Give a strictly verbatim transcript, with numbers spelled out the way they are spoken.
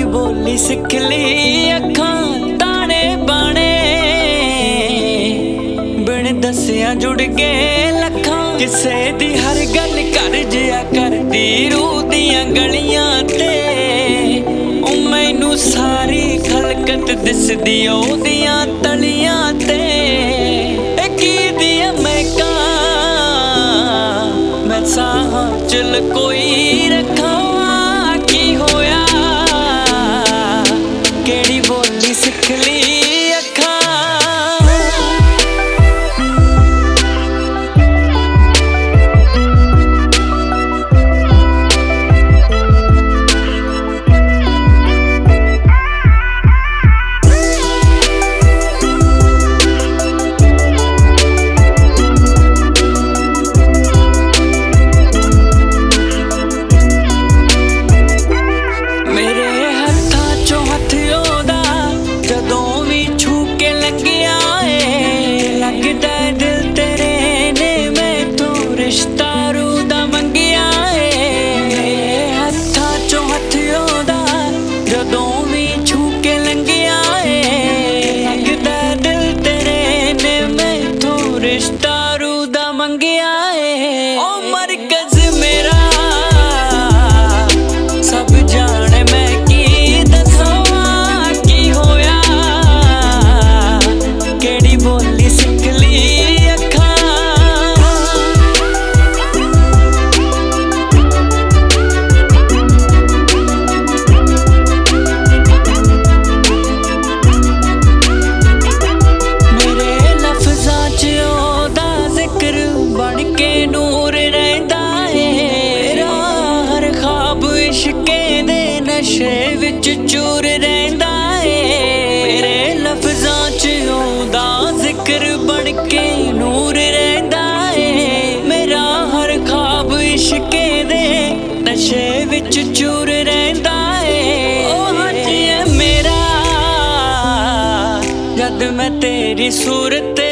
बोली सिख ली अखां ताने बाणे, बिन दसिया जुड़ गए लखां। किसे दी हर गल कर जिया करदी रूह दियां गलियां ते, ओ मैनू सारी खलकत दिसदी ओदियां तलियां ते। की दिया मैं का मैं साहां चल कोई रखा, की होया केड़ी बोली सिख ली अखां। मंगिया है ओ मरकज मेरा, सब जाने मैं की दसां की होया केड़ी बोली सिख ली अखां। मेरे लफ्ज़ां च ओदा जिक्र बन के नूर रहिंदा है, मेरा हर ख्वाब इश्के दे नशे विच चूर रहिंदा है। मेरे लफ्ज़ां च ओदा जिक्र बन के नूर रहिंदा है, मेरा हर ख्वाब इश्के दे नशे विच चूर रहिंदा है। ओ हज है मेरा जद मैं तेरी सूरत